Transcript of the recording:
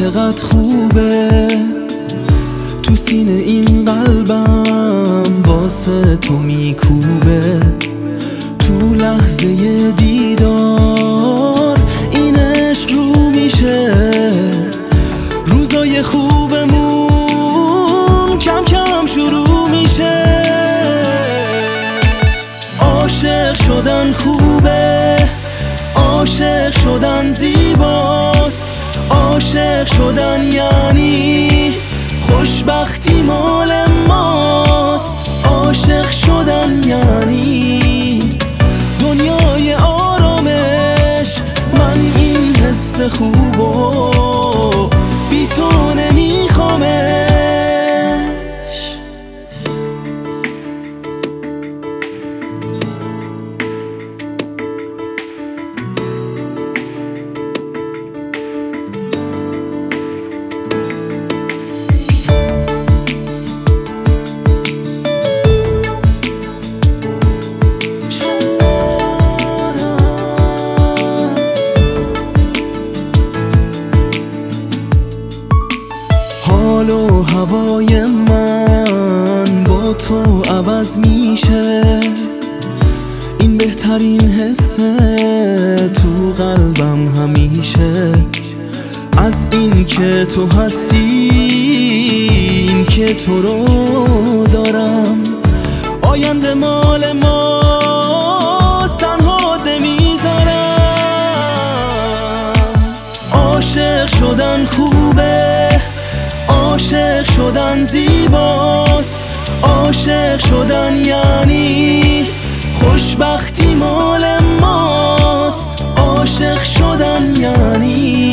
چقدر خوبه تو سینه این قلبم واسه تو میکوبه. تو لحظه دیدار این عشق رو میشه، روزای خوبمون کم کم شروع میشه. عاشق شدن خوبه، عاشق شدن زیباست، عاشق شدن یعنی خوشبختی مال ماست. عاشق شدن یعنی دنیای آرامش، من این حس خوبو بی تو نمیخوامش. حال و هوای من با تو عوض میشه، این بهترین حسه تو قلبم همیشه. از این که تو هستی، این که تو رو دارم، آینده مال ماست، تنها نمیذارم. عاشق شدن خوبه، عاشق شدن زیباست، عاشق شدن یعنی خوشبختی مال ماست. عاشق شدن یعنی